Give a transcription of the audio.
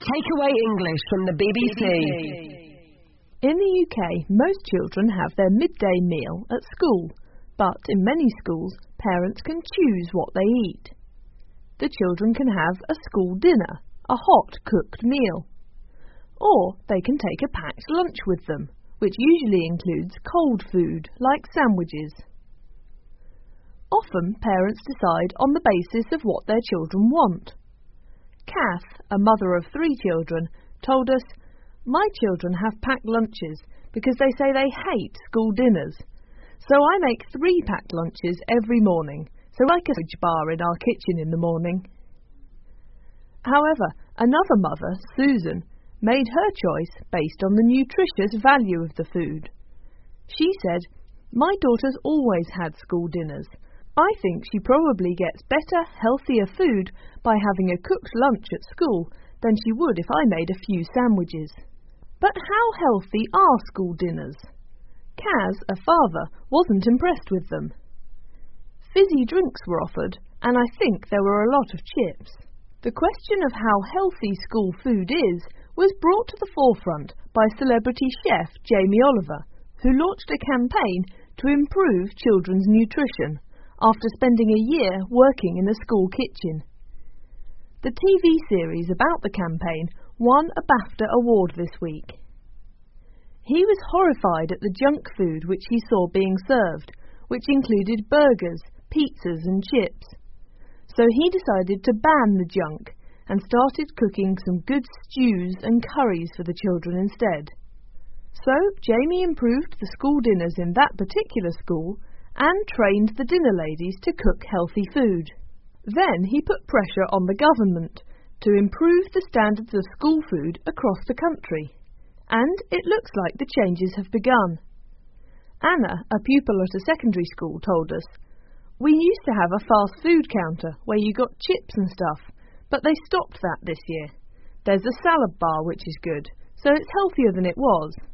Takeaway English from the BBC. In the UK, most children have their midday meal at school, but in many schools, parents can choose what they eat. The children can have a school dinner, a hot cooked meal. Or they can take a packed lunch with them, which usually includes cold food, like sandwiches. Often parents decide on the basis of what their children want. Kath, a mother of 3 children, told us, "My children have packed lunches because they say they hate school dinners. So I make 3 packed lunches every morning, so like a sausage bar in our kitchen in the morning." However, another mother, Susan, made her choice based on the nutritious value of the food. She said, "My daughter's always had school dinners. I think she probably gets better, healthier food by having a cooked lunch at school than she would if I made a few sandwiches." But how healthy are school dinners? Kaz, a father, wasn't impressed with them. Fizzy drinks were offered, and I think there were a lot of chips. The question of how healthy school food is was brought to the forefront by celebrity chef Jamie Oliver, who launched a campaign to improve children's nutrition after spending a year working in a school kitchen. The TV series about the campaign won a BAFTA award this week. He was horrified at the junk food which he saw being served, which included burgers, pizzas and chips. So he decided to ban the junk and started cooking some good stews and curries for the children instead. So Jamie improved the school dinners in that particular school and trained the dinner ladies to cook healthy food. Then he put pressure on the government to improve the standards of school food across the country. And it looks like the changes have begun. Anna, a pupil at a secondary school, told us, "We used to have a fast food counter where you got chips and stuff, but they stopped that this year. There's a salad bar which is good, so it's healthier than it was."